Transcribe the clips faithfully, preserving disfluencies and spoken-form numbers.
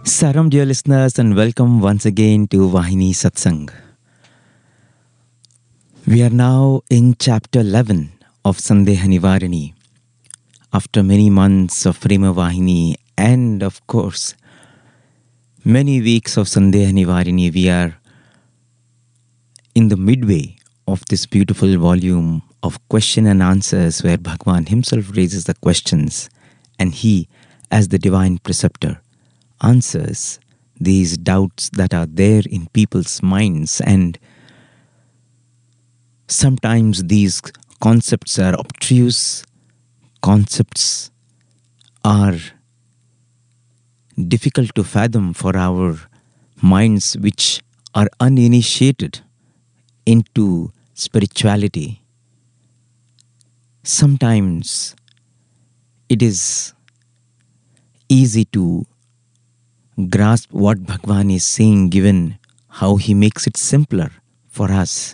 Saram, dear listeners, and welcome once again to Vahini Satsang. We are now in chapter eleven of Sandeha Nivarini. After many months of Prema Vahini and, of course, many weeks of Sandeha Nivarini, we are in the midway of this beautiful volume of question and answers where Bhagwan himself raises the questions and he, as the divine preceptor, answers these doubts that are there in people's minds. And sometimes these concepts are obtuse, concepts are difficult to fathom for our minds which are uninitiated into spirituality. Sometimes it is easy to grasp what Bhagwan is saying given how he makes it simpler for us.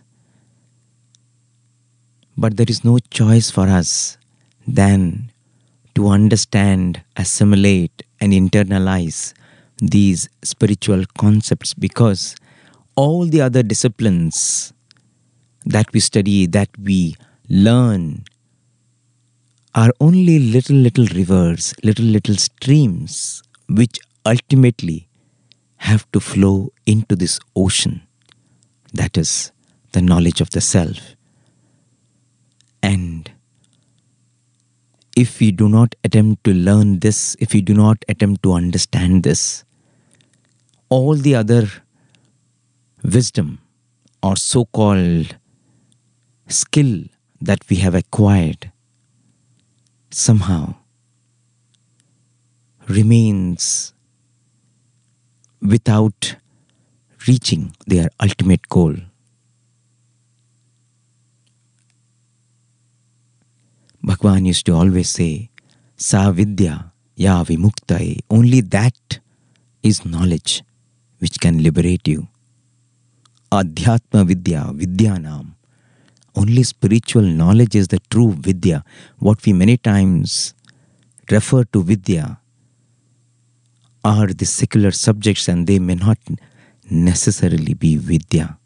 But there is no choice for us than to understand, assimilate and internalize these spiritual concepts, because all the other disciplines that we study, that we learn, are only little little rivers, little little streams which ultimately have to flow into this ocean. That is the knowledge of the self. And if we do not attempt to learn this, if we do not attempt to understand this, all the other wisdom or so-called skill that we have acquired somehow remains without reaching their ultimate goal. Bhagwan used to always say, Sa vidya ya vimuktaye. Only that is knowledge which can liberate you. Adhyatma vidya vidyanam. Only spiritual knowledge is the true vidya. What we many times refer to vidya are the secular subjects, and they may not necessarily be vidya.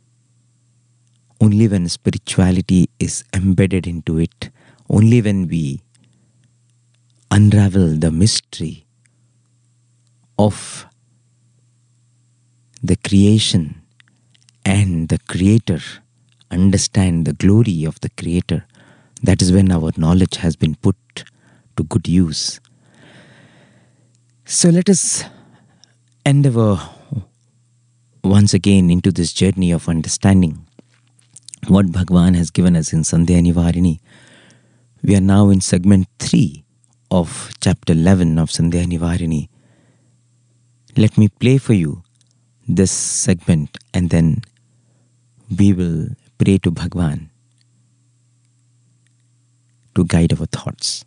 Only when spirituality is embedded into it, only when we unravel the mystery of the creation and the Creator, understand the glory of the Creator, that is when our knowledge has been put to good use. So let us endeavor once again into this journey of understanding what Bhagwan has given us in Sandeha Nivarini. We are now in segment three of chapter eleven of Sandeha Nivarini. Let me play for you this segment and then we will pray to Bhagwan to guide our thoughts.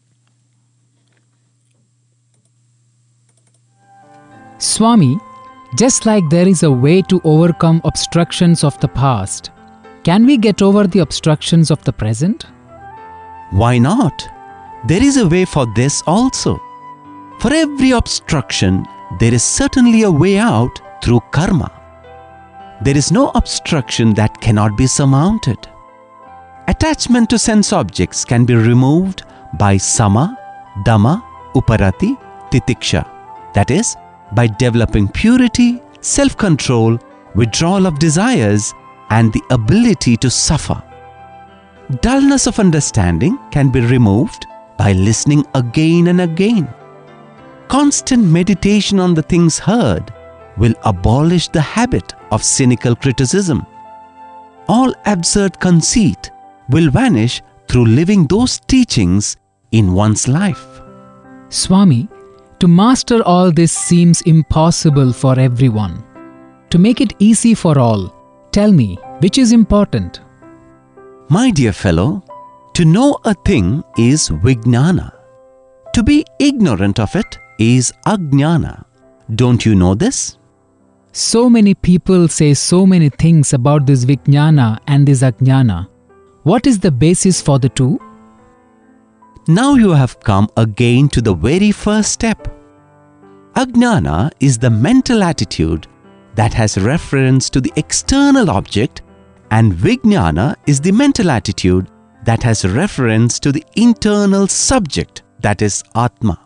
Swami, just like there is a way to overcome obstructions of the past, can we get over the obstructions of the present? Why not? There is a way for this also. For every obstruction, there is certainly a way out through karma. There is no obstruction that cannot be surmounted. Attachment to sense objects can be removed by sama, dhamma, uparati, titiksha. That is, by developing purity, self-control, withdrawal of desires, and the ability to suffer. Dullness of understanding can be removed by listening again and again. Constant meditation on the things heard will abolish the habit of cynical criticism. All absurd conceit will vanish through living those teachings in one's life. Swami, to master all this seems impossible for everyone. To make it easy for all, tell me, which is important? My dear fellow, to know a thing is vijnana. To be ignorant of it is ajnana. Don't you know this? So many people say so many things about this vijnana and this ajnana. What is the basis for the two? Now you have come again to the very first step. Ajnana is the mental attitude that has reference to the external object, and Vijnana is the mental attitude that has reference to the internal subject, that is Atma.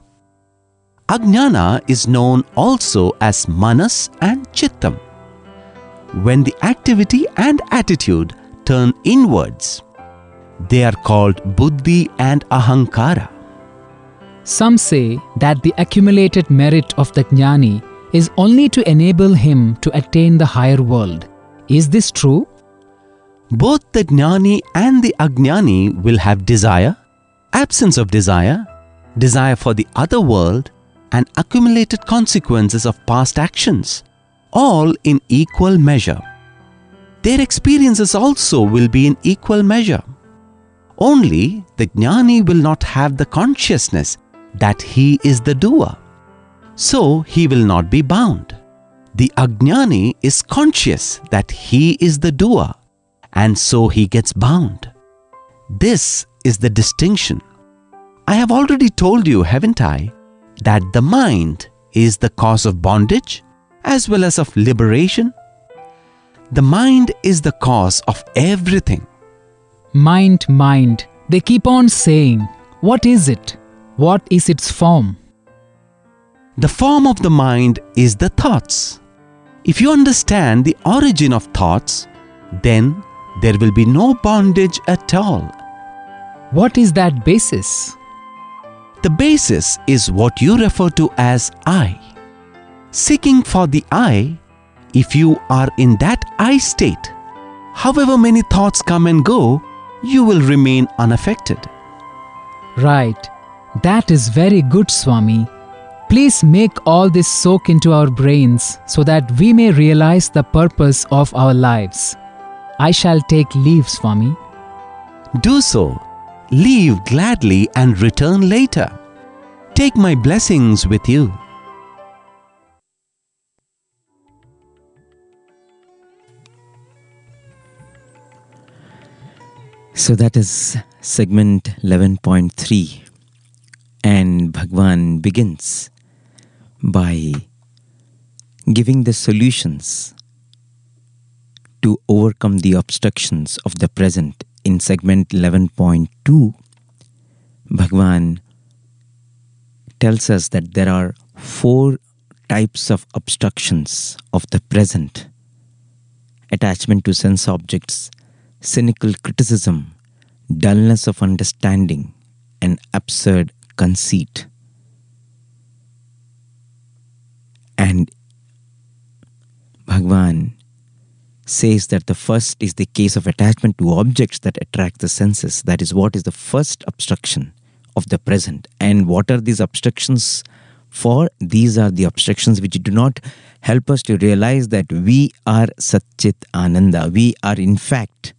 Ajnana is known also as Manas and Chittam. When the activity and attitude turn inwards, they are called Buddhi and Ahankara. Some say that the accumulated merit of the Jnani is only to enable him to attain the higher world. Is this true? Both the Jnani and the Ajnani will have desire, absence of desire, desire for the other world, and accumulated consequences of past actions, all in equal measure. Their experiences also will be in equal measure. Only the Jnani will not have the consciousness that he is the doer, so he will not be bound. The Ajnani is conscious that he is the doer, and so he gets bound. This is the distinction. I have already told you, haven't I, that the mind is the cause of bondage as well as of liberation. The mind is the cause of everything. Mind, mind. They keep on saying, what is it? What is its form? The form of the mind is the thoughts. If you understand the origin of thoughts, then there will be no bondage at all. What is that basis? The basis is what you refer to as I. Seeking for the I, if you are in that I state, however many thoughts come and go, you will remain unaffected. Right. That is very good, Swami. Please make all this soak into our brains so that we may realize the purpose of our lives. I shall take leave, Swami. Do so. Leave gladly and return later. Take my blessings with you. So that is segment eleven point three, and Bhagwan begins by giving the solutions to overcome the obstructions of the present. In segment eleven point two, Bhagwan tells us that there are four types of obstructions of the present: attachment to sense objects, cynical criticism, dullness of understanding, and absurd conceit. And Bhagwan says that the first is the case of attachment to objects that attract the senses. That is what is the first obstruction of the present. And what are these obstructions for? These are the obstructions which do not help us to realize that we are Satchit Ananda. We are in fact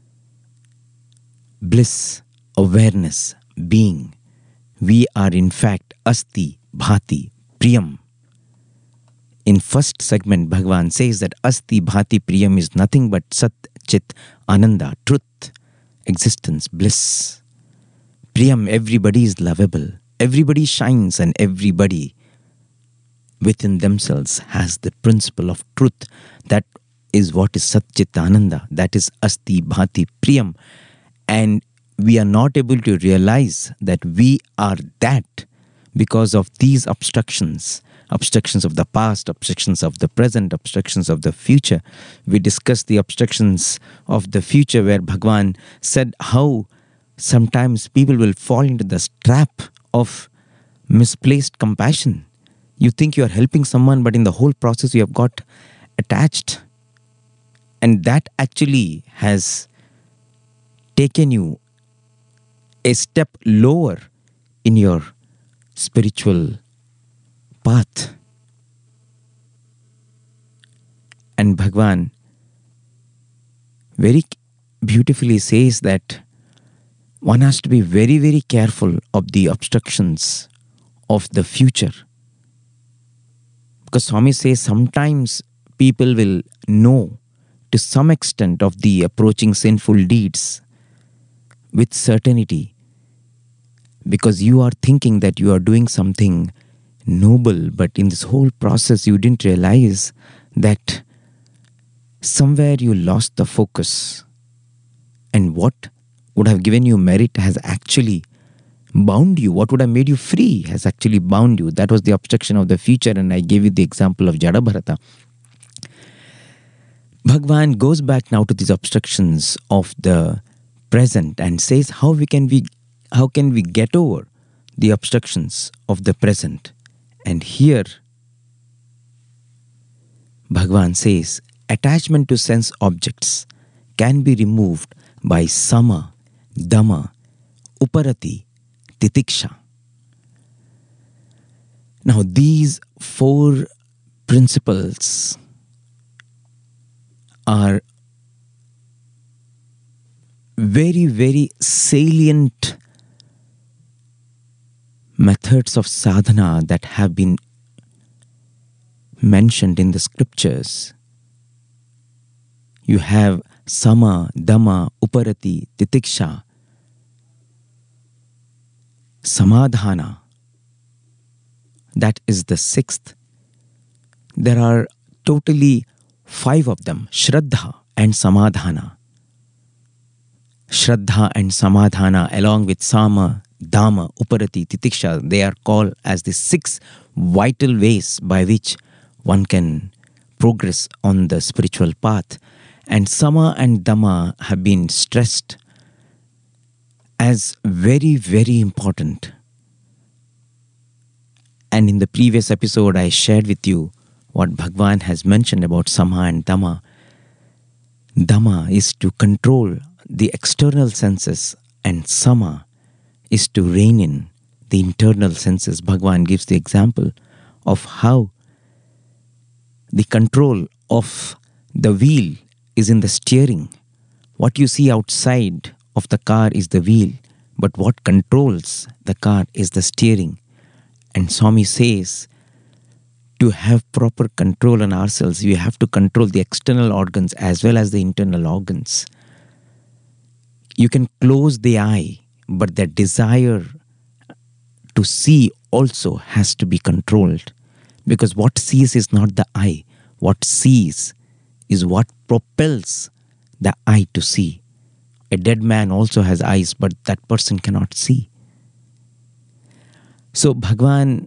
bliss, awareness, being. We are in fact Asti, Bhati, Priyam. In first segment, Bhagwan says that Asti, Bhati, Priyam is nothing but Sat, Chit, Ananda, truth, existence, bliss. Priyam, everybody is lovable. Everybody shines, and everybody within themselves has the principle of truth. That is what is Sat, Chit, Ananda. That is Asti, Bhati, Priyam. And we are not able to realize that we are that because of these obstructions. Obstructions of the past, obstructions of the present, obstructions of the future. We discussed the obstructions of the future, where Bhagwan said how sometimes people will fall into the trap of misplaced compassion. You think you are helping someone, but in the whole process you have got attached. And that actually has taken you a step lower in your spiritual path. And Bhagwan very beautifully says that one has to be very, very careful of the obstructions of the future. Because Swami says sometimes people will know to some extent of the approaching sinful deeds with certainty, because you are thinking that you are doing something noble, but in this whole process you didn't realize that somewhere you lost the focus, and what would have given you merit has actually bound you. What would have made you free has actually bound you. That was the obstruction of the future, and I gave you the example of Jada Bharata. Bhagwan goes back now to these obstructions of the present and says how we can we how can we get over the obstructions of the present. And here Bhagwan says attachment to sense objects can be removed by sama, dhamma, uparati, titiksha. Now these four principles are very, very salient methods of sadhana that have been mentioned in the scriptures. You have sama, dhamma, uparati, titiksha, samadhana. That is the sixth. There are totally five of them: Shraddha and Samadhana. Shraddha and Samadhana, along with Sama, Dhamma, Uparati, Titiksha, they are called as the six vital ways by which one can progress on the spiritual path. And Sama and Dhamma have been stressed as very, very important. And in the previous episode, I shared with you what Bhagwan has mentioned about Sama and Dhamma. Dhamma is to control the external senses, and Sama is to rein in the internal senses. Bhagwan gives the example of how the control of the wheel is in the steering. What you see outside of the car is the wheel, but what controls the car is the steering. And Swami says, to have proper control on ourselves, we have to control the external organs as well as the internal organs. You can close the eye, but the desire to see also has to be controlled. Because what sees is not the eye. What sees is what propels the eye to see. A dead man also has eyes, but that person cannot see. So Bhagwan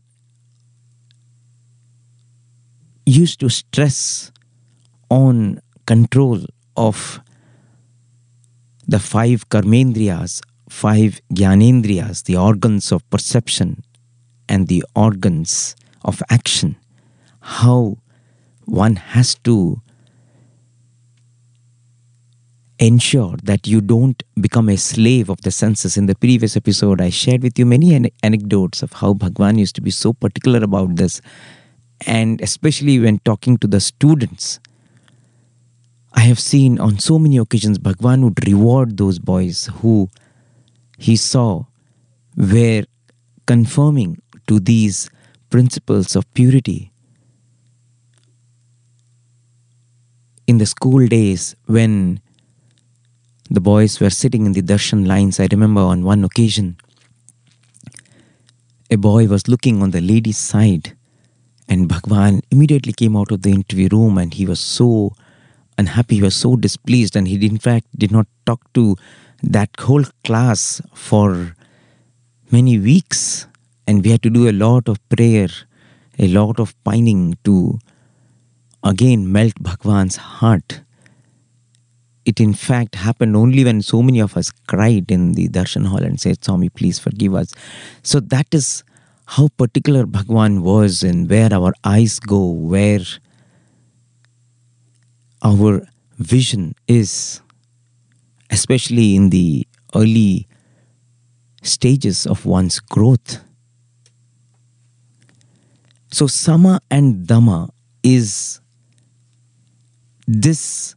used to stress on control of the five karmendriyas, five jnanendriyas, the organs of perception and the organs of action. How one has to ensure that you don't become a slave of the senses. In the previous episode, I shared with you many an- anecdotes of how Bhagwan used to be so particular about this. And especially when talking to the students, I have seen on so many occasions Bhagwan would reward those boys who he saw were conforming to these principles of purity. In the school days, when the boys were sitting in the darshan lines, I remember on one occasion, a boy was looking on the lady's side, and Bhagwan immediately came out of the interview room, and he was so unhappy, he was so displeased, and he in fact did not talk to that whole class for many weeks. And we had to do a lot of prayer, a lot of pining to again melt Bhagwan's heart. It in fact happened only when so many of us cried in the darshan hall and said, Swami, please forgive us. So that is how particular Bhagwan was in where our eyes go, where our vision is, especially in the early stages of one's growth. So Sama and Dhamma is this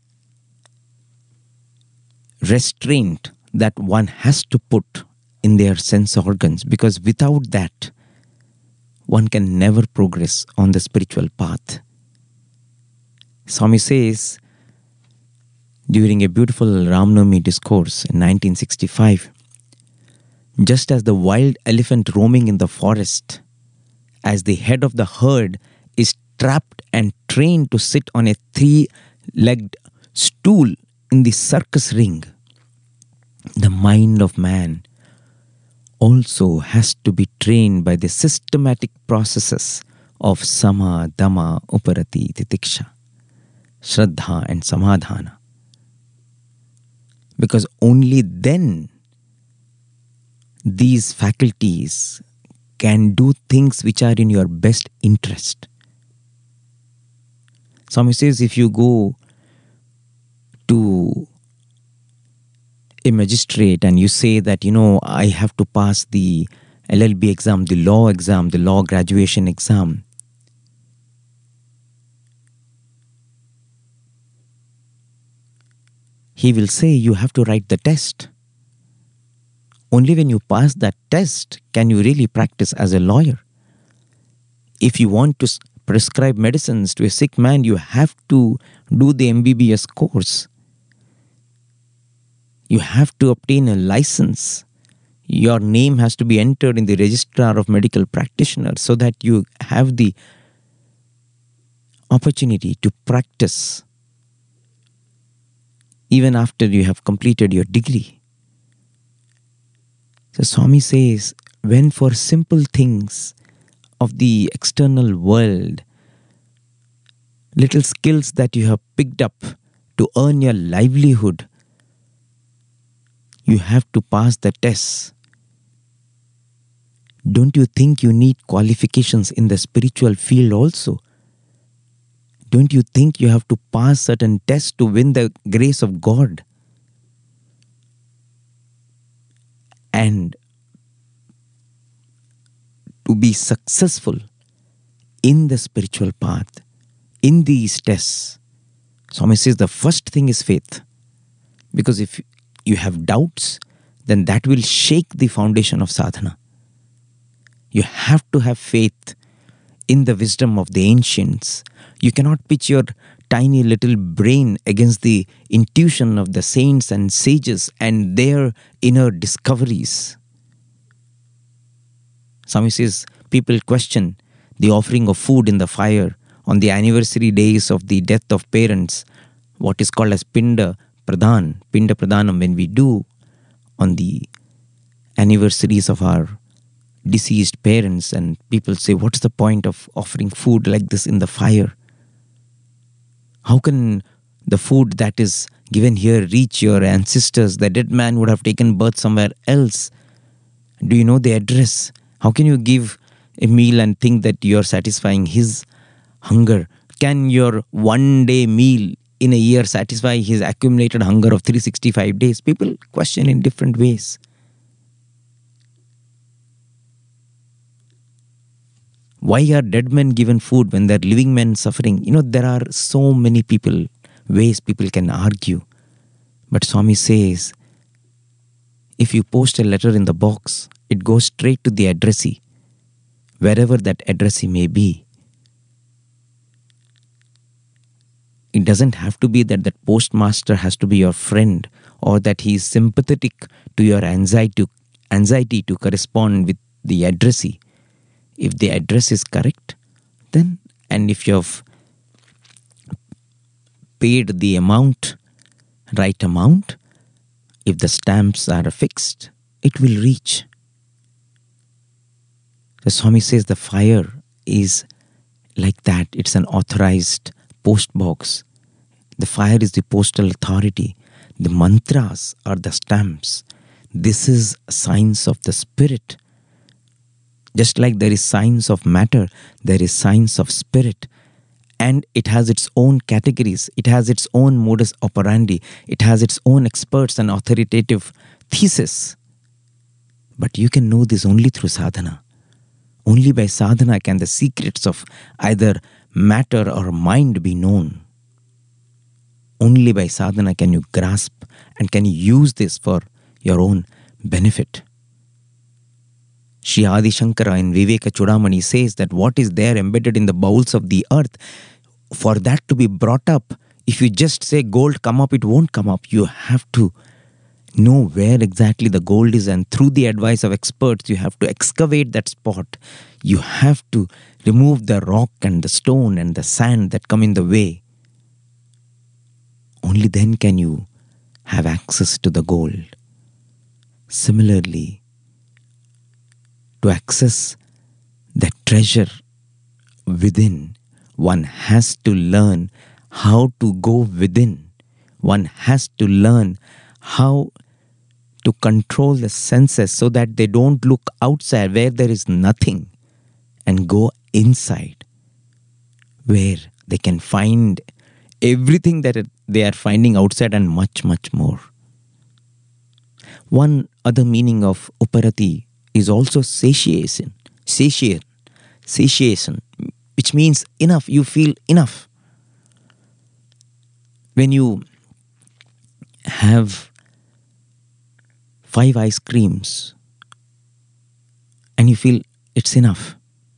restraint that one has to put in their sense organs, because without that, one can never progress on the spiritual path. Swami says, during a beautiful Ramnavami discourse in nineteen sixty-five, just as the wild elephant roaming in the forest as the head of the herd is trapped and trained to sit on a three-legged stool in the circus ring, the mind of man also has to be trained by the systematic processes of sama, dhamma, uparati, titiksha, shraddha and samadhana. Because only then these faculties can do things which are in your best interest. Swami says if you go to a magistrate and you say that, you know, I have to pass the L L B exam, the law exam, the law graduation exam, he will say you have to write the test. Only when you pass that test can you really practice as a lawyer. If you want to prescribe medicines to a sick man, you have to do the M B B S course. You have to obtain a license. Your name has to be entered in the registrar of medical practitioners so that you have the opportunity to practice even after you have completed your degree. So Swami says, when for simple things of the external world, little skills that you have picked up to earn your livelihood, you have to pass the tests. Don't you think you need qualifications in the spiritual field also? Don't you think you have to pass certain tests to win the grace of God? And to be successful in the spiritual path, in these tests, Swami says the first thing is faith. Because if you have doubts, then that will shake the foundation of sadhana. You have to have faith in the wisdom of the ancients. You cannot pitch your tiny little brain against the intuition of the saints and sages and their inner discoveries. Swami says people question the offering of food in the fire on the anniversary days of the death of parents, what is called as Pinda Pradhan, Pinda Pradhanam, when we do on the anniversaries of our deceased parents, and people say, what's the point of offering food like this in the fire? How can the food that is given here reach your ancestors? The dead man would have taken birth somewhere else. Do you know the address? How can you give a meal and think that you're satisfying his hunger? Can your one day meal in a year satisfy his accumulated hunger of three hundred sixty-five days? People question in different ways. Why are dead men given food when there are living men suffering? You know, there are so many people, ways people can argue. But Swami says, if you post a letter in the box, it goes straight to the addressee, wherever that addressee may be. It doesn't have to be that that postmaster has to be your friend or that he is sympathetic to your anxiety, anxiety to correspond with the addressee. If the address is correct, then, and if you have paid the amount, right amount, if the stamps are fixed, it will reach. The Swami says the fire is like that. It's an authorized post box. The fire is the postal authority. The mantras are the stamps. This is signs of the spirit. Just like there is science of matter, there is science of spirit. And it has its own categories. It has its own modus operandi. It has its own experts and authoritative thesis. But you can know this only through sadhana. Only by sadhana can the secrets of either matter or mind be known. Only by sadhana can you grasp and can you use this for your own benefit. Shri Adi Shankara in Viveka Chudamani says that what is there embedded in the bowels of the earth, for that to be brought up, if you just say gold come up, it won't come up. You have to know where exactly the gold is, and through the advice of experts, you have to excavate that spot. You have to remove the rock and the stone and the sand that come in the way. Only then can you have access to the gold. Similarly, to access the treasure within, one has to learn how to go within. One has to learn how to control the senses so that they don't look outside where there is nothing, and go inside where they can find everything that they are finding outside and much, much more. One other meaning of uparati is also satiation. Satiation. Satiation, which means enough. You feel enough. When you have five ice creams and you feel it's enough,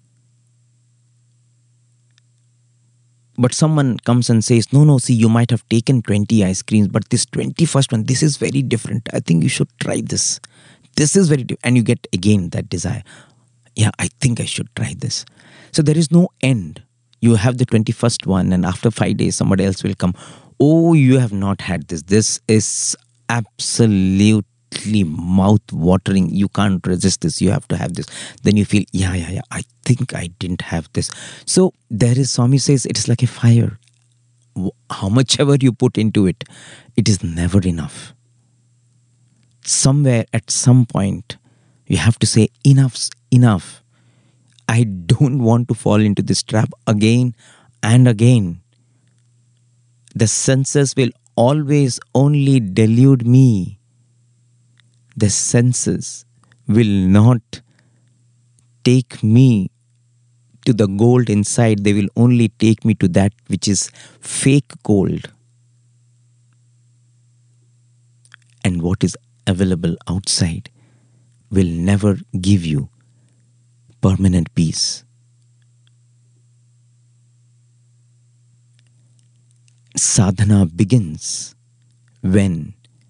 but someone comes and says, no, no, see, you might have taken twenty ice creams, but this twenty-first one, this is very different. I think you should try this. This is very different. And you get again that desire. Yeah, I think I should try this. So there is no end. You have the twenty-first one, and after five days, somebody else will come. Oh, you have not had this. This is absolutely mouth-watering. You can't resist this. You have to have this. Then you feel, yeah, yeah, yeah, I think I didn't have this. So there is, Swami says, it is like a fire. How much ever you put into it, it is never enough. Somewhere at some point, you have to say, enough's enough. I don't want to fall into this trap again and again. The senses will always only delude me. The senses will not take me to the gold inside. They will only take me to that which is fake gold. And what is available outside will never give you permanent peace. Sadhana begins when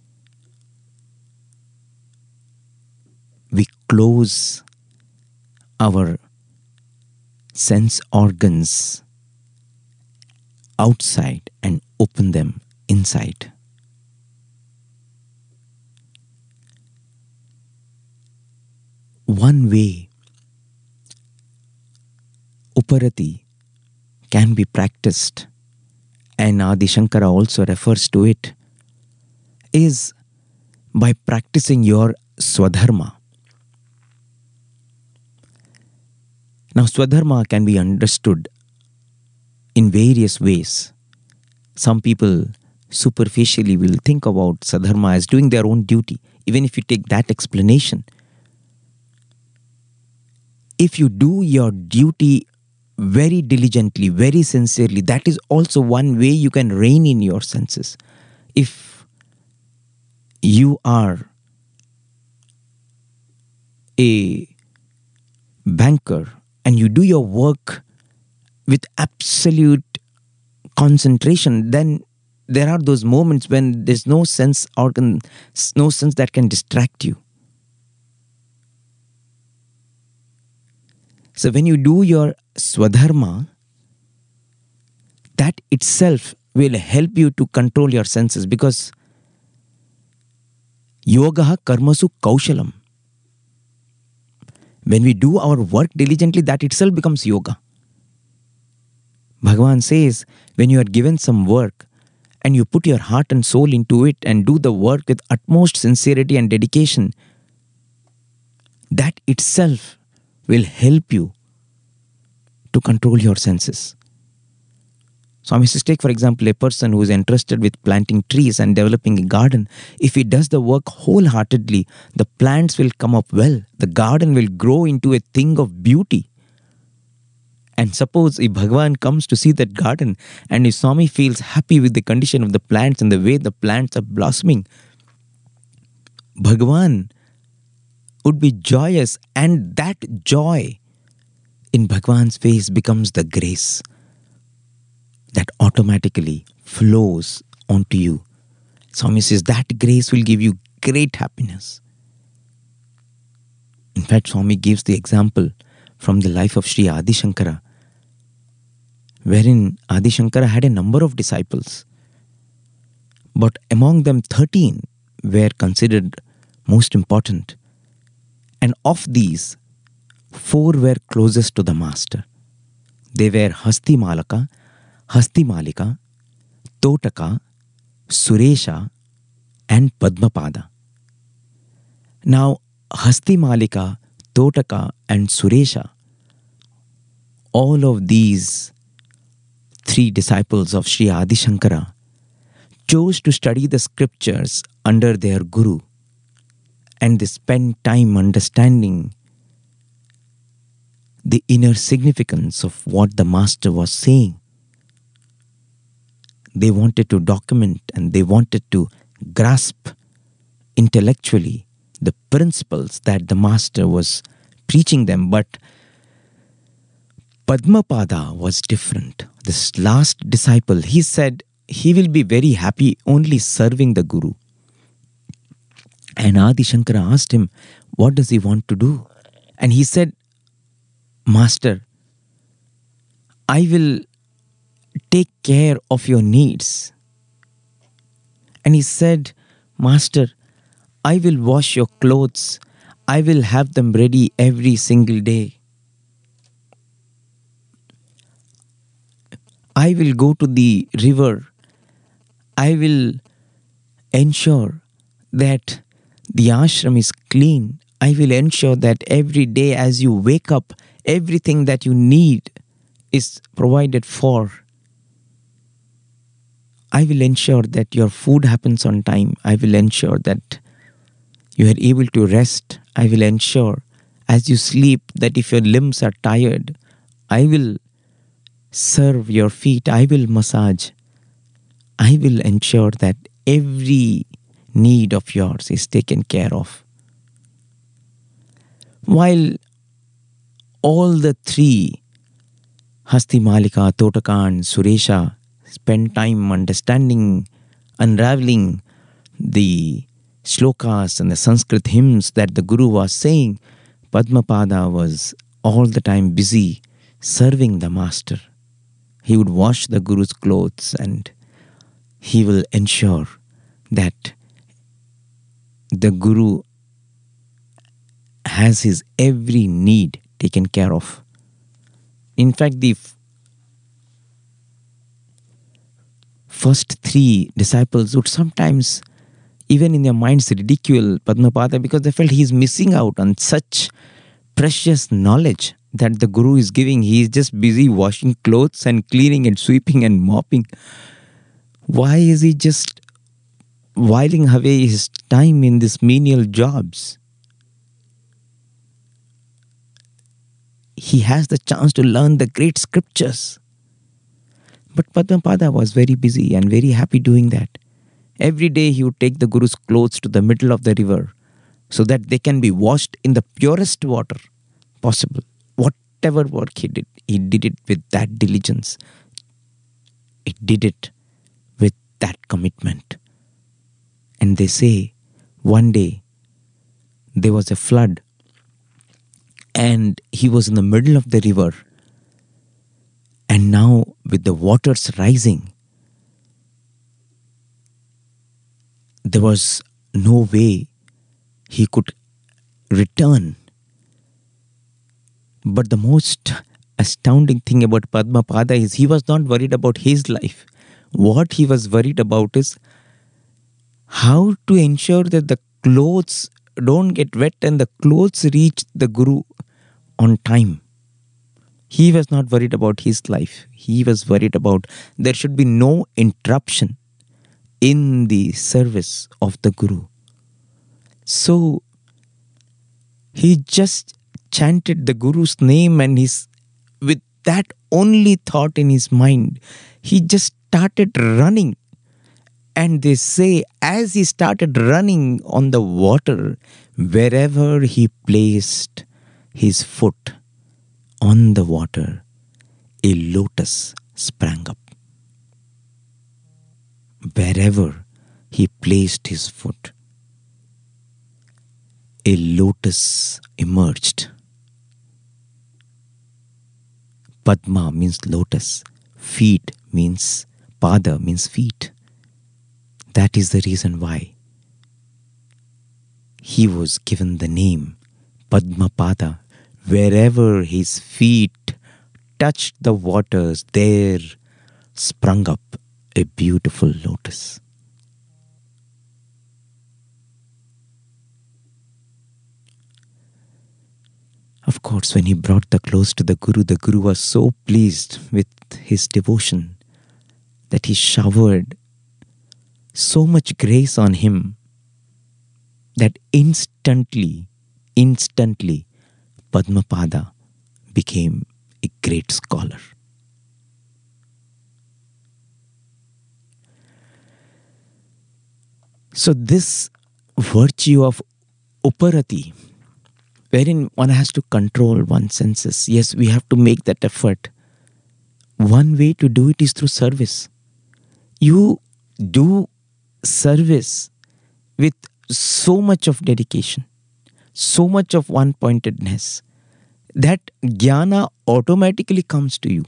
we close our sense organs outside and open them inside. One way uparati can be practiced, and Adi Shankara also refers to it, is by practicing your swadharma. Now, swadharma can be understood in various ways. Some people superficially will think about swadharma as doing their own duty. Even if you take that explanation, if you do your duty very diligently, very sincerely, that is also one way you can rein in your senses. If you are a banker and you do your work with absolute concentration, then there are those moments when there's no sense organ, no sense that can distract you. So when you do your swadharma, that itself will help you to control your senses, because yoga karmasu kaushalam. When we do our work diligently, that itself becomes yoga. Bhagavan says, when you are given some work and you put your heart and soul into it and do the work with utmost sincerity and dedication, that itself will help you to control your senses. Swami says, take for example a person who is interested with planting trees and developing a garden. If he does the work wholeheartedly, the plants will come up well. The garden will grow into a thing of beauty. And suppose if Bhagavan comes to see that garden and if Swami feels happy with the condition of the plants and the way the plants are blossoming, Bhagavan would be joyous, and that joy in Bhagavan's face becomes the grace that automatically flows onto you. Swami says that grace will give you great happiness. In fact, Swami gives the example from the life of Sri Adi Shankara, wherein Adi Shankara had a number of disciples, but among them thirteen were considered most important, and of these, four were closest to the master. They were Hasti Malaka, Hasti Malika, Totaka, Suresha, and Padmapada. Now, Hasti Malika, Totaka, and Suresha, all of these three disciples of Sri Adi Shankara chose to study the scriptures under their guru, and they spent time understanding the inner significance of what the master was saying. They wanted to document and they wanted to grasp intellectually the principles that the master was preaching them. But Padmapada was different. This last disciple, he said he will be very happy only serving the guru. And Adi Shankara asked him, what does he want to do? And he said, Master, I will take care of your needs. And he said, Master, I will wash your clothes. I will have them ready every single day. I will go to the river. I will ensure that the ashram is clean. I will ensure that every day as you wake up, everything that you need is provided for. I will ensure that your food happens on time. I will ensure that you are able to rest. I will ensure as you sleep that if your limbs are tired, I will serve your feet. I will massage. I will ensure that every need of yours is taken care of. While all the three, Hasti Malika, Totaka, and Suresha, spend time understanding, unraveling the shlokas and the Sanskrit hymns that the Guru was saying, Padmapada was all the time busy serving the master. He would wash the Guru's clothes and he will ensure that the Guru has his every need taken care of. In fact, the f- first three disciples would sometimes, even in their minds, ridicule Padmapada because they felt he's missing out on such precious knowledge that the Guru is giving. He is just busy washing clothes and cleaning and sweeping and mopping. Why is he just whiling away his time in these menial jobs? He has the chance to learn the great scriptures. But Padmapada was very busy and very happy doing that. Every day he would take the Guru's clothes to the middle of the river so that they can be washed in the purest water possible. Whatever work he did, he did it with that diligence. He did it with that commitment. And they say, one day there was a flood and he was in the middle of the river. And now with the waters rising, there was no way he could return. But the most astounding thing about Padmapada is he was not worried about his life. What he was worried about is how to ensure that the clothes don't get wet and the clothes reach the Guru on time. He was not worried about his life. He was worried about there should be no interruption in the service of the Guru. So he just chanted the Guru's name and his, with that only thought in his mind, he just started running. And they say as he started running on the water, wherever he placed his foot on the water, a lotus sprang up. Wherever he placed his foot, a lotus emerged. Padma means lotus. Feet means, pada means feet. That is the reason why he was given the name Padmapada. Wherever his feet touched the waters, there sprung up a beautiful lotus. Of course, when he brought the clothes to the Guru, the Guru was so pleased with his devotion that he showered so much grace on him that instantly, instantly, Padmapada became a great scholar. So this virtue of uparati, wherein one has to control one's senses. Yes, we have to make that effort. One way to do it is through service. You do service with so much of dedication, so much of one-pointedness, that jnana automatically comes to you.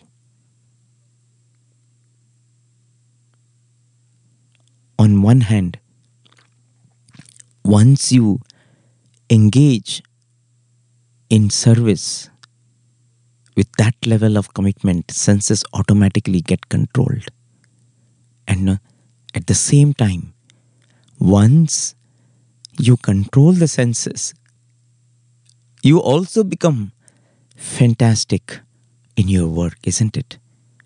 On one hand, once you engage in service with that level of commitment, senses automatically get controlled. And uh, at the same time, once you control the senses, you also become fantastic in your work, isn't it?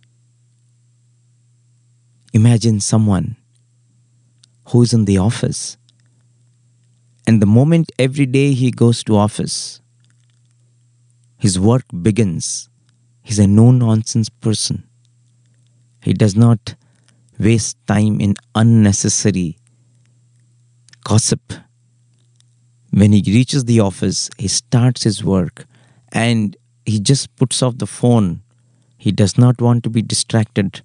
Imagine someone who's in the office, and the moment every day he goes to office, his work begins. He's a no-nonsense person. He does not waste time in unnecessary gossip. When he reaches the office, he starts his work and he just puts off the phone. He does not want to be distracted.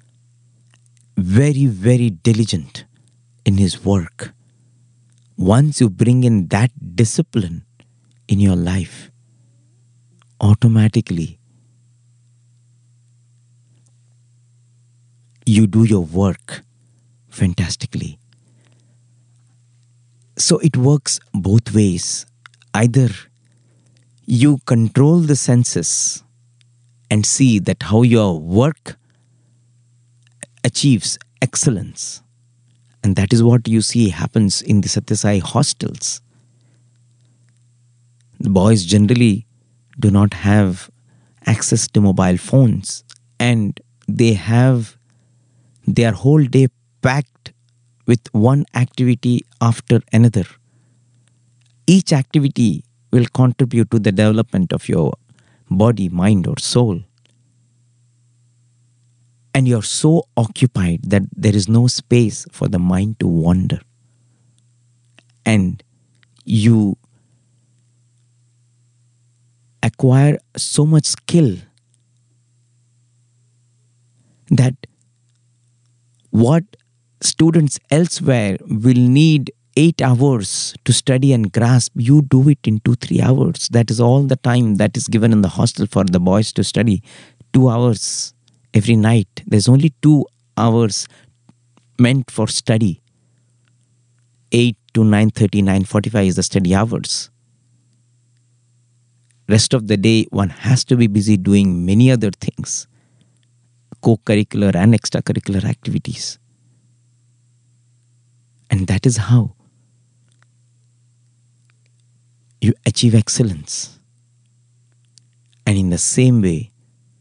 Very, very diligent in his work. Once you bring in that discipline in your life, automatically you do your work fantastically. So it works both ways. Either you control the senses and see that how your work achieves excellence. And that is what you see happens in the Satya Sai hostels. The boys generally do not have access to mobile phones, and they have their whole day packed with one activity after another. Each activity will contribute to the development of your body, mind, or soul. And you're so occupied that there is no space for the mind to wander. And you acquire so much skill that what students elsewhere will need eight hours to study and grasp, you do it in two, three hours. That is all the time that is given in the hostel for the boys to study. Two hours every night. There's only two hours meant for study. eight to nine thirty, nine forty-five is the study hours. Rest of the day, one has to be busy doing many other things, co-curricular and extracurricular activities. And that is how you achieve excellence. And in the same way,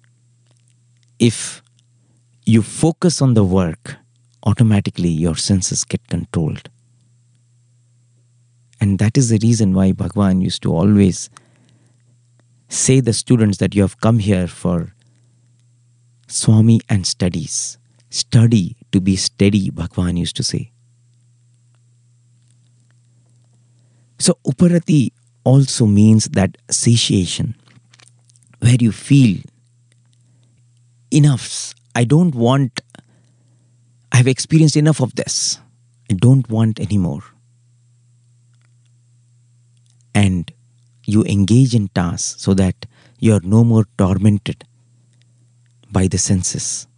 if you focus on the work, automatically your senses get controlled. And that is the reason why Bhagwan used to always say the students that you have come here for Swami and studies. Study to be steady, Bhagwan used to say. So uparati also means that satiation, where you feel enough. I don't want, I have experienced enough of this. I don't want any more. and you engage in tasks so that you are no more tormented by the senses.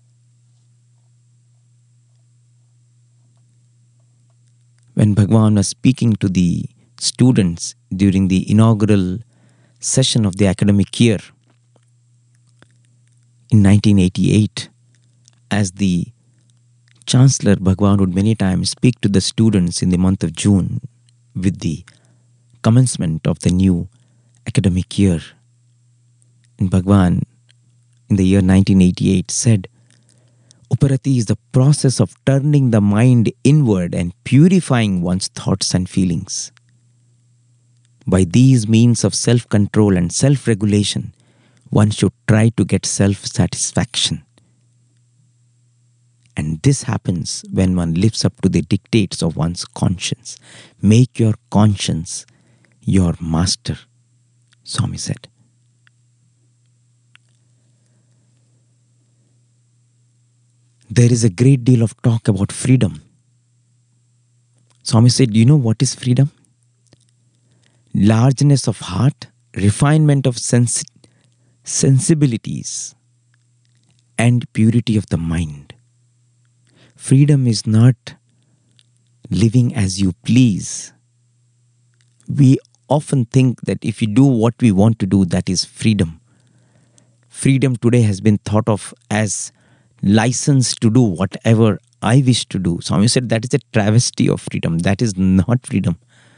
When Bhagavan was speaking to the students during the inaugural session of the academic year in nineteen eighty-eight, as the Chancellor, Bhagavan would many times speak to the students in the month of June with the commencement of the new academic year. And Bhagavan, in the year nineteen eighty-eight, said, Uparati is the process of turning the mind inward and purifying one's thoughts and feelings. By these means of self-control and self-regulation, one should try to get self-satisfaction. And this happens when one lives up to the dictates of one's conscience. Make your conscience your master, Swami said. There is a great deal of talk about freedom. Swami said, you know what is freedom? Largeness of heart, refinement of sens- sensibilities, and purity of the mind. Freedom is not living as you please. We often think that if you do what we want to do, that is freedom. Freedom today has been thought of as license to do whatever I wish to do. Swami said that is a travesty of freedom. That is not freedom.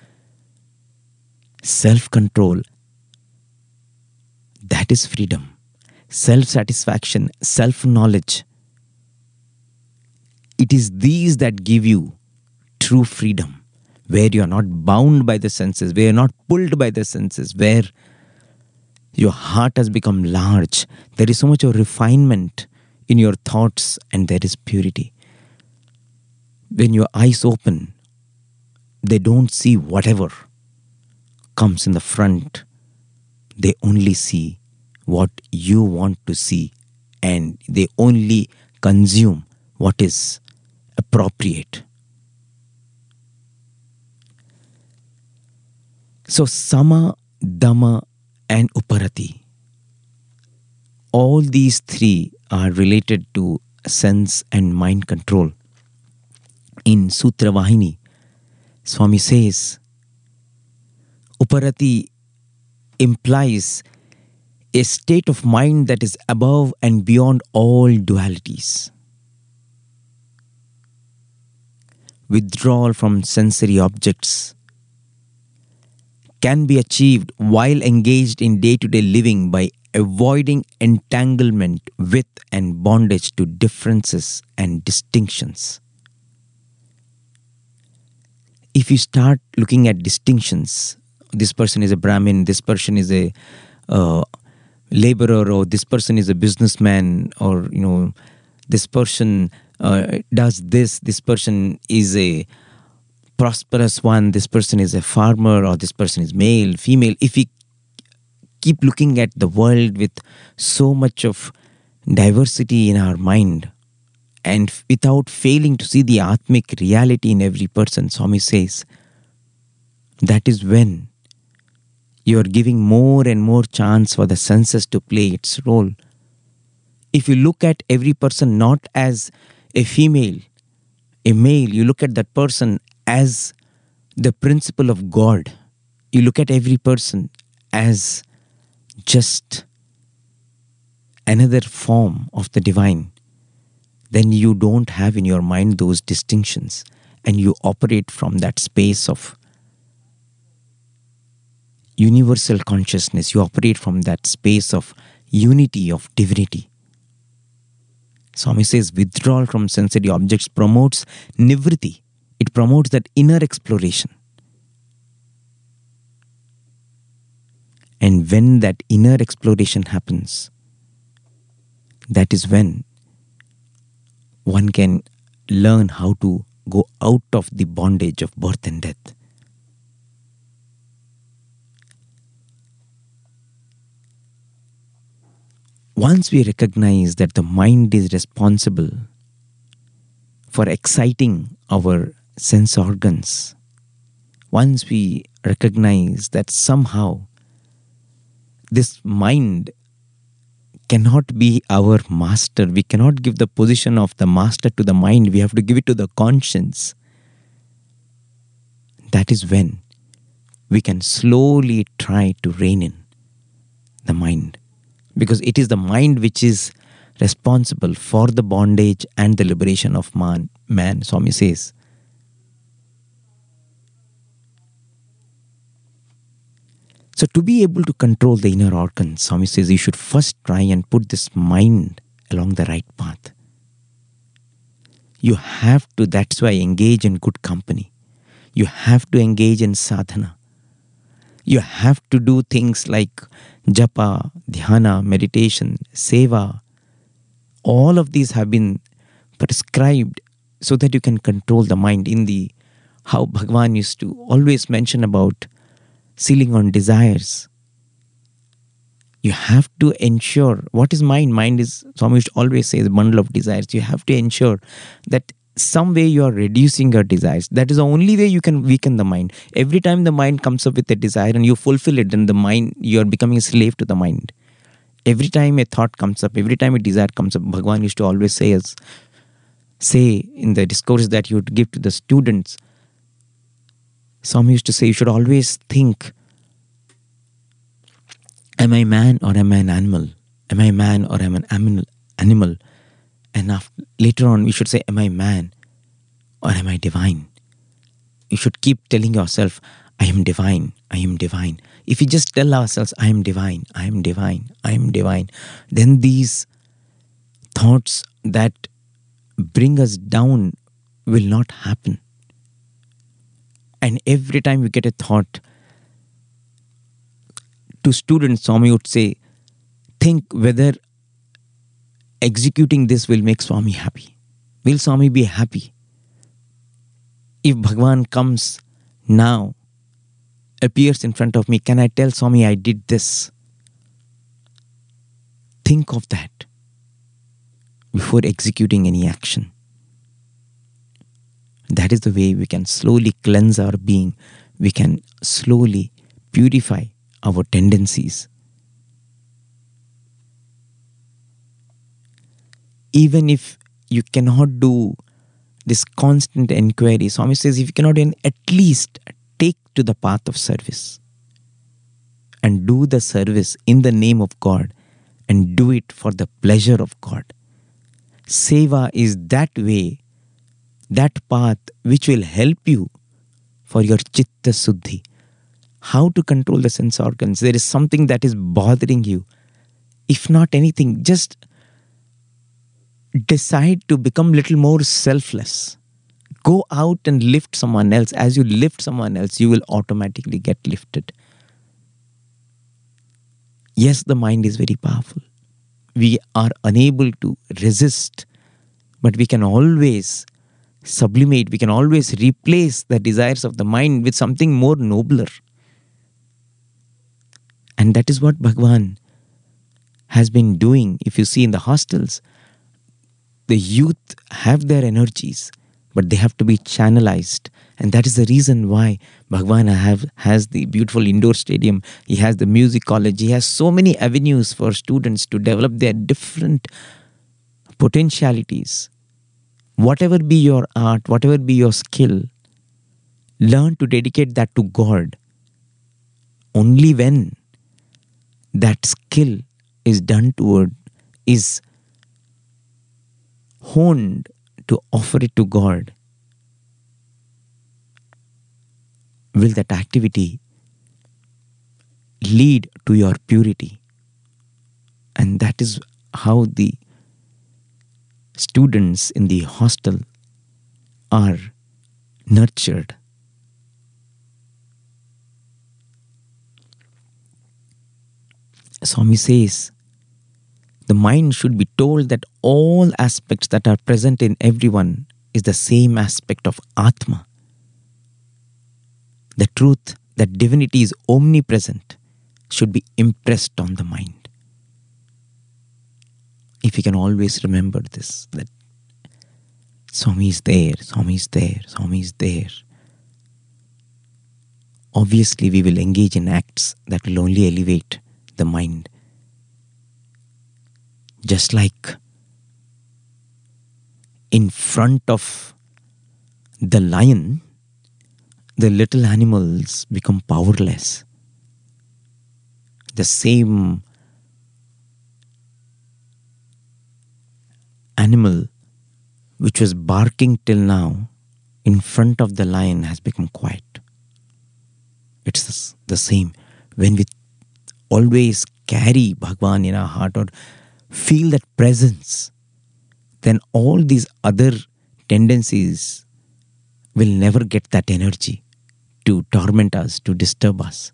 Self-control, that is freedom. Self-satisfaction, self-knowledge, it is these that give you true freedom, where you are not bound by the senses, where you are not pulled by the senses, where your heart has become large. There is so much of refinement in your thoughts, and there is purity. When your eyes open, they don't see whatever comes in the front. They only see what you want to see, and they only consume what is appropriate. So Sama, Dhamma, and Uparati, all these three are related to sense and mind control. In Sutra Vahini, Swami says, Uparati implies a state of mind that is above and beyond all dualities. Withdrawal from sensory objects can be achieved while engaged in day-to-day living by avoiding entanglement with and bondage to differences and distinctions. If you start looking at distinctions, this person is a Brahmin, this person is a uh, laborer, or this person is a businessman, or you know, this person uh, does this, this person is a prosperous one, this person is a farmer, or this person is male, female. If we keep looking at the world with so much of diversity in our mind, and without failing to see the Atmic reality in every person, Swami says, that is when you are giving more and more chance for the senses to play its role. If you look at every person not as a female, a male, you look at that person as the principle of God. You look at every person as just another form of the divine. Then you don't have in your mind those distinctions, and you operate from that space of universal consciousness. You operate from that space of unity, of divinity. Swami says withdrawal from sensory objects promotes nivritti. It promotes that inner exploration. And when that inner exploration happens, that is when one can learn how to go out of the bondage of birth and death. Once we recognize that the mind is responsible for exciting our sense organs, once we recognize that somehow this mind cannot be our master, we cannot give the position of the master to the mind, we have to give it to the conscience. That is when we can slowly try to rein in the mind. Because it is the mind which is responsible for the bondage and the liberation of man, man Swami says. So to be able to control the inner organs, Swami says you should first try and put this mind along the right path. You have to, that's why engage in good company. You have to engage in sadhana. You have to do things like japa, dhyana, meditation, seva. All of these have been prescribed so that you can control the mind. In the, how Bhagavan used to always mention about sealing on desires. You have to ensure, what is mind? Mind is, Swami used to always say, the bundle of desires. You have to ensure that some way you are reducing your desires. That is the only way you can weaken the mind. Every time the mind comes up with a desire and you fulfill it, then the mind, you are becoming a slave to the mind. Every time a thought comes up, every time a desire comes up, Bhagavan used to always say, as, say in the discourse that you would give to the students, Swami used to say, you should always think, am I man or am I an animal? Am I man or am I an animal? And after, later on, we should say, am I man or am I divine? You should keep telling yourself, I am divine, I am divine. If we just tell ourselves, I am divine, I am divine, I am divine, then these thoughts that bring us down will not happen. And every time we get a thought, to students, Swami would say, think whether executing this will make Swami happy. Will Swami be happy? If Bhagavan comes now, appears in front of me, can I tell Swami I did this? Think of that before executing any action. That is the way we can slowly cleanse our being. We can slowly purify our tendencies. Even if you cannot do this constant inquiry, Swami says, if you cannot, at least take to the path of service and do the service in the name of God and do it for the pleasure of God. Seva is that way, that path which will help you for your chitta suddhi. How to control the sense organs. There is something that is bothering you. If not anything, just decide to become little more selfless. Go out and lift someone else. As you lift someone else, you will automatically get lifted. Yes, the mind is very powerful. We are unable to resist, but we can always sublimate, we can always replace the desires of the mind with something more nobler. And that is what Bhagavan has been doing. If you see in the hostels, the youth have their energies, but they have to be channelized. And that is the reason why Bhagavan have, has the beautiful indoor stadium. He has the music college. He has so many avenues for students to develop their different potentialities. Whatever be your art, whatever be your skill, learn to dedicate that to God. Only when that skill is done toward, is honed to offer it to God, will that activity lead to your purity. And that is how the students in the hostel are nurtured. Swami says, the mind should be told that all aspects that are present in everyone is the same aspect of Atma. The truth that divinity is omnipresent should be impressed on the mind. If you can always remember this, that Swami is there, Swami is there, Swami is there. obviously we will engage in acts that will only elevate the mind. Just like in front of the lion, the little animals become powerless. The same animal which was barking till now in front of the lion has become quiet. It's the same. When we always carry Bhagwan in our heart or feel that presence, then all these other tendencies will never get that energy to torment us, to disturb us.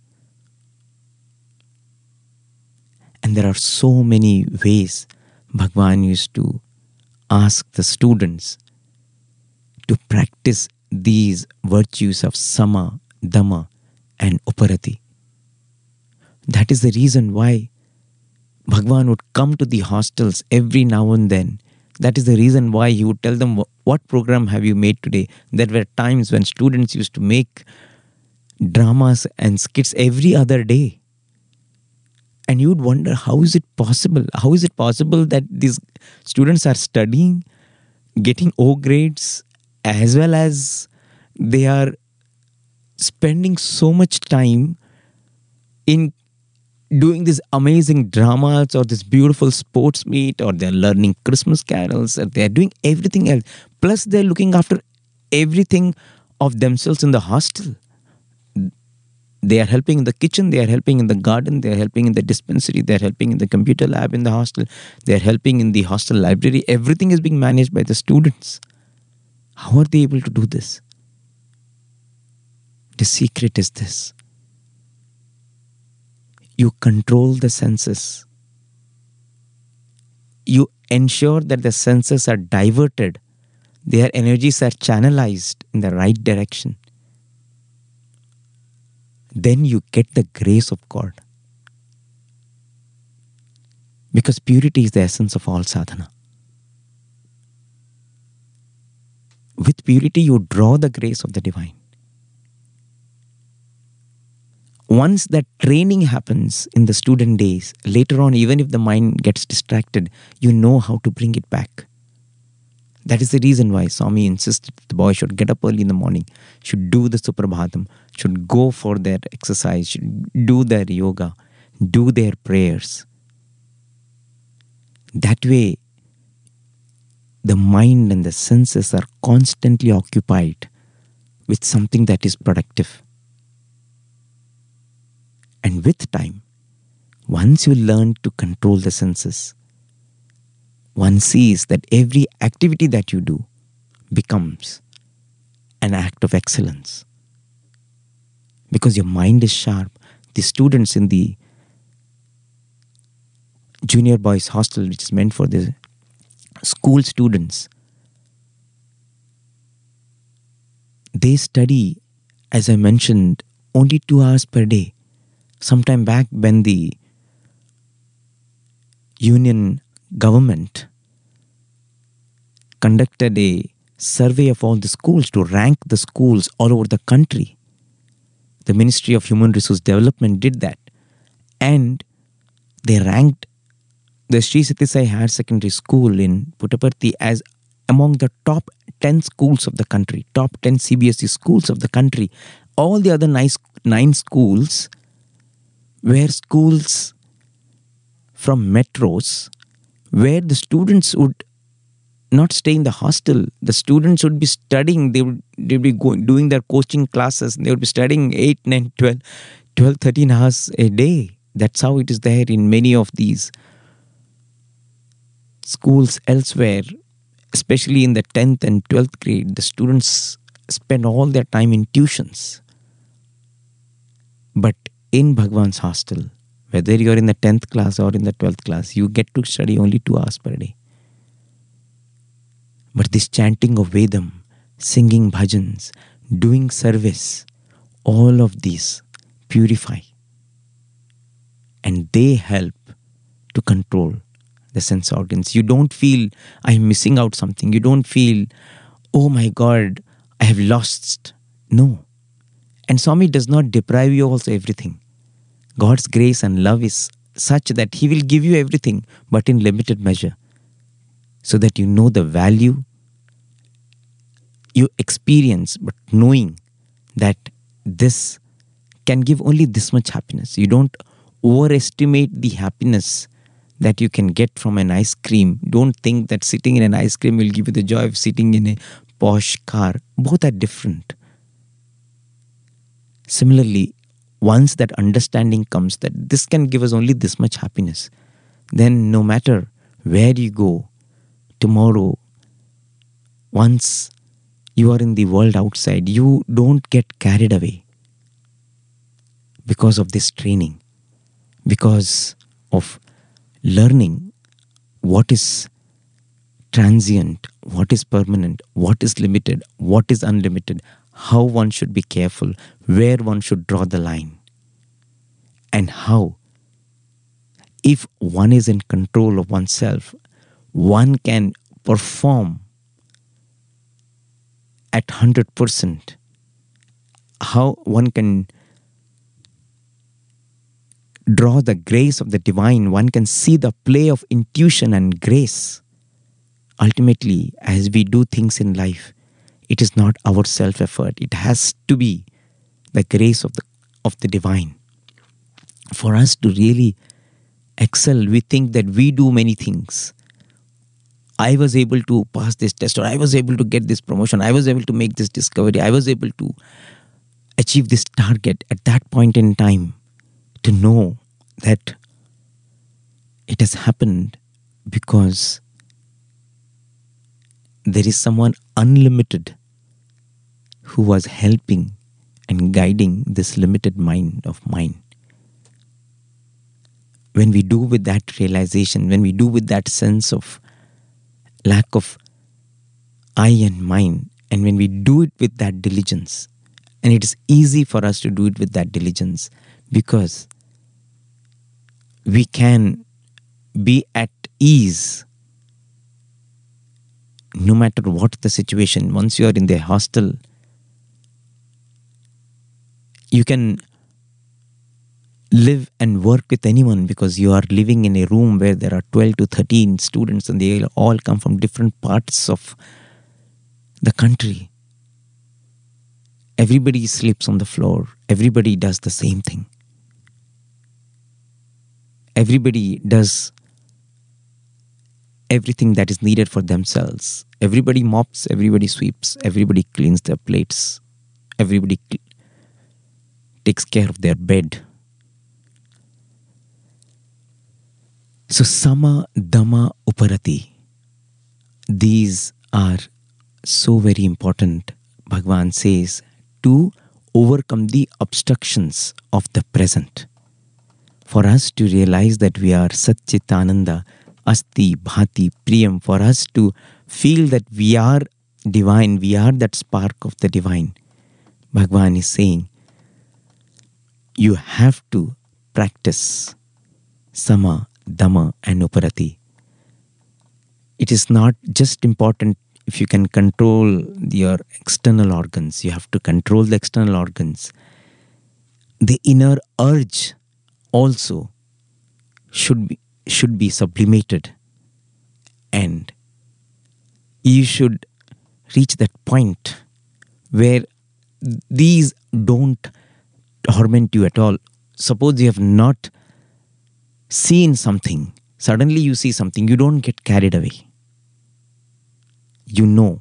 And there are so many ways Bhagwan used to ask the students to practice these virtues of Sama, Dhamma and Uparati. That is the reason why Bhagwan would come to the hostels every now and then. That is the reason why he would tell them, what program have you made today? There were times when students used to make dramas and skits every other day. And you would wonder, how is it possible? How is it possible that these students are studying, getting O grades, as well as they are spending so much time in doing these amazing dramas or this beautiful sports meet, or they're learning Christmas carols, or they're doing everything else. Plus they're looking after everything of themselves in the hostel. They are helping in the kitchen, they are helping in the garden, they are helping in the dispensary, they are helping in the computer lab in the hostel, they are helping in the hostel library. Everything is being managed by the students. How are they able to do this? The secret is this. You control the senses. You ensure that the senses are diverted. Their energies are channelized in the right direction. Then you get the grace of God. Because purity is the essence of all sadhana. With purity, you draw the grace of the divine. Once that training happens in the student days, later on, even if the mind gets distracted, you know how to bring it back. That is the reason why Swami insisted the boy should get up early in the morning, should do the Suprabhatam, should go for their exercise, should do their yoga, do their prayers. That way, the mind and the senses are constantly occupied with something that is productive. And with time, once you learn to control the senses, one sees that every activity that you do becomes an act of excellence. Because your mind is sharp. The students in the junior boys hostel, which is meant for the school students, they study, as I mentioned, only two hours per day. Sometime back when the union government conducted a survey of all the schools to rank the schools all over the country, the Ministry of Human Resource Development did that. And they ranked the Sri Sathya Sai Higher Secondary School in Puttaparthi as among the top ten schools of the country, top ten C B S E schools of the country. All the other nice, nine schools were schools from metros where the students would not stay in the hostel. The students would be studying. They would, they would be going, doing their coaching classes. They would be studying eight, nine, twelve, twelve, thirteen hours a day. That's how it is there in many of these schools elsewhere, especially in the tenth and twelfth grade. The students spend all their time in tuitions. But in Bhagwan's hostel, whether you're in the tenth class or in the twelfth class, you get to study only two hours per day. But this chanting of Vedam, singing bhajans, doing service, all of these purify. And they help to control the sense organs. You don't feel, I'm missing out something. You don't feel, oh my God, I have lost. No. And Swami does not deprive you of everything. God's grace and love is such that He will give you everything, but in limited measure, so that you know the value you experience, but knowing that this can give only this much happiness. You don't overestimate the happiness that you can get from an ice cream. Don't think that sitting in an ice cream will give you the joy of sitting in a posh car. Both are different. Similarly, once that understanding comes that this can give us only this much happiness, then no matter where you go tomorrow, once you are in the world outside, you don't get carried away because of this training, because of learning what is transient, what is permanent, what is limited, what is unlimited, how one should be careful, where one should draw the line, and how, if one is in control of oneself, one can perform at one hundred percent. How one can draw the grace of the divine, one can see the play of intuition and grace. Ultimately, as we do things in life, it is not our self-effort. It has to be the grace of the of the divine. For us to really excel, we think that we do many things. I was able to pass this test, or I was able to get this promotion, I was able to make this discovery, I was able to achieve this target at that point in time. To know that it has happened because there is someone unlimited who was helping and guiding this limited mind of mine. When we do with that realization, when we do with that sense of lack of I and mine, and when we do it with that diligence, and it is easy for us to do it with that diligence because we can be at ease no matter what the situation. Once you are in the hostel, you can live and work with anyone because you are living in a room where there are twelve to thirteen students and they all come from different parts of the country. Everybody sleeps on the floor. Everybody does the same thing. Everybody does everything that is needed for themselves. Everybody mops, everybody sweeps, everybody cleans their plates. Everybody cl- takes care of their bed. So Sama, Dhamma, Uparati, these are so very important, Bhagavan says, to overcome the obstructions of the present. For us to realize that we are Satchitananda, Asti, Bhati, Priyam, for us to feel that we are divine, we are that spark of the divine, Bhagavan is saying, you have to practice Sama, Dhamma and Uparati. It is not just important if you can control your external organs. You have to control the external organs. The inner urge also should be, should be sublimated. And you should reach that point where these don't torment you at all. Suppose you have not seen something, suddenly you see something, you don't get carried away. You know,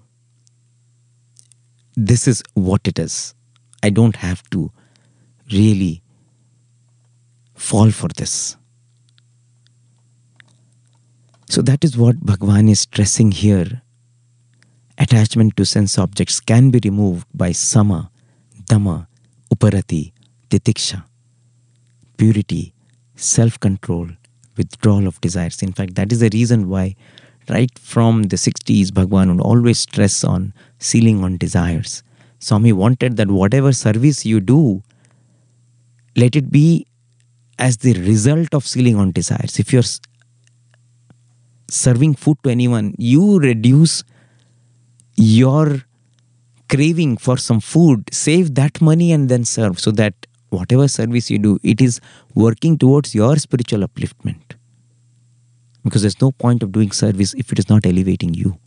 this is what it is. I don't have to really fall for this. So that is what Bhagavan is stressing here. Attachment to sense objects can be removed by Sama, Dhamma, Uparati, Titiksha, purity, self-control, withdrawal of desires. In fact, that is the reason why right from the sixties, Bhagavan would always stress on sealing on desires. Swami wanted that whatever service you do, let it be as the result of sealing on desires. If you're serving food to anyone, you reduce your craving for some food, save that money and then serve, so that whatever service you do, it is working towards your spiritual upliftment. Because there's no point of doing service if it is not elevating you.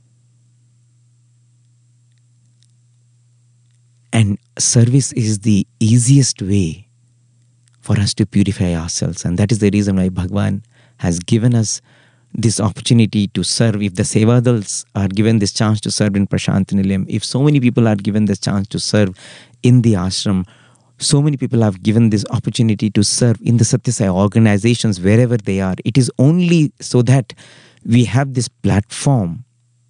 And service is the easiest way for us to purify ourselves. And that is the reason why Bhagavan has given us this opportunity to serve. If the Sevadals are given this chance to serve in Prasanthi Nilayam, if so many people are given this chance to serve in the ashram, so many people have given this opportunity to serve in the Satya Sai organizations wherever they are. It is only so that we have this platform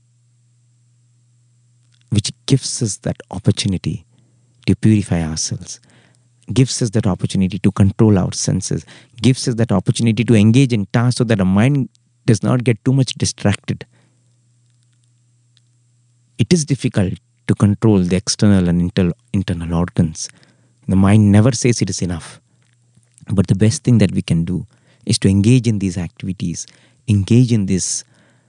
which gives us that opportunity to purify ourselves, gives us that opportunity to control our senses, gives us that opportunity to engage in tasks so that our mind does not get too much distracted. It is difficult to control the external and inter- internal organs. The mind never says it is enough. But the best thing that we can do is to engage in these activities, engage in these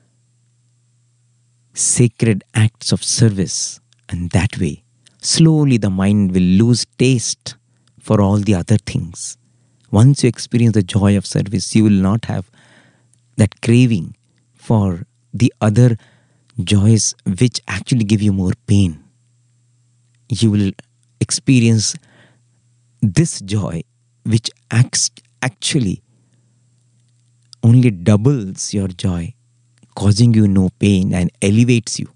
sacred acts of service, and that way, slowly the mind will lose taste for all the other things. Once you experience the joy of service, you will not have that craving for the other joys which actually give you more pain. You will experience this joy which acts actually only doubles your joy, causing you no pain and elevates you.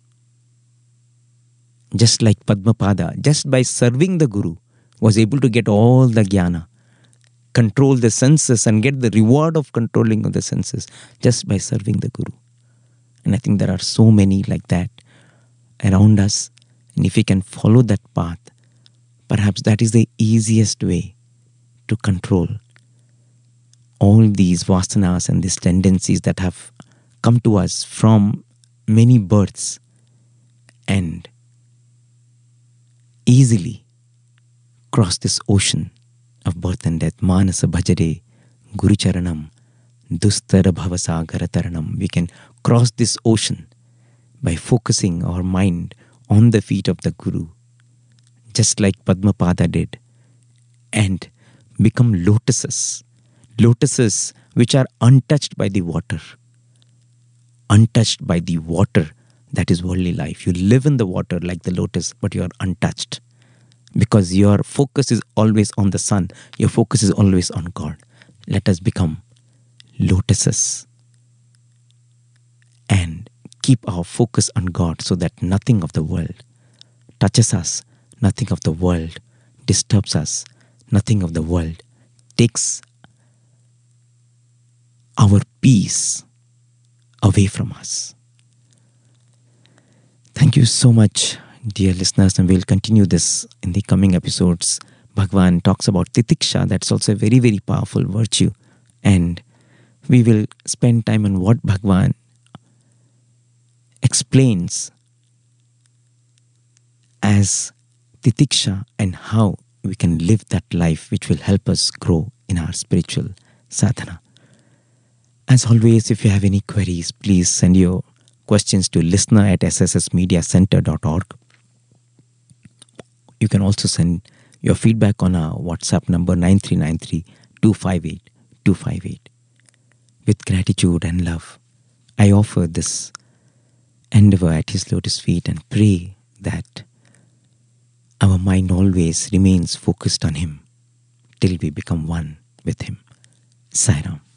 Just like Padmapada, just by serving the Guru, was able to get all the jnana, control the senses and get the reward of controlling of the senses just by serving the Guru. And I think there are so many like that around us. And if we can follow that path, perhaps that is the easiest way to control all these vasanas and these tendencies that have come to us from many births, and easily cross this ocean of birth and death. Manasa bhajare Guru Charanam Dustara Bhavasagara Taranam. We can cross this ocean by focusing our mind on the feet of the Guru, just like Padmapada did, and become lotuses. Lotuses which are untouched by the water. Untouched by the water, that is worldly life. You live in the water like the lotus, but you are untouched. Because your focus is always on the sun. Your focus is always on God. Let us become lotuses and keep our focus on God, so that nothing of the world touches us, nothing of the world disturbs us, nothing of the world takes our peace away from us. Thank you so much, dear listeners, and we'll continue this in the coming episodes. Bhagavan talks about titiksha. That's also a very, very powerful virtue. And we will spend time on what Bhagavan explains as titiksha and how we can live that life which will help us grow in our spiritual sadhana. As always, if you have any queries, please send your questions to listener at s s s media center dot org. You can also send your feedback on our WhatsApp number nine three nine three, two five eight, two five eight. With gratitude and love, I offer this endeavor at His lotus feet and pray that our mind always remains focused on Him till we become one with Him. Sai Ram.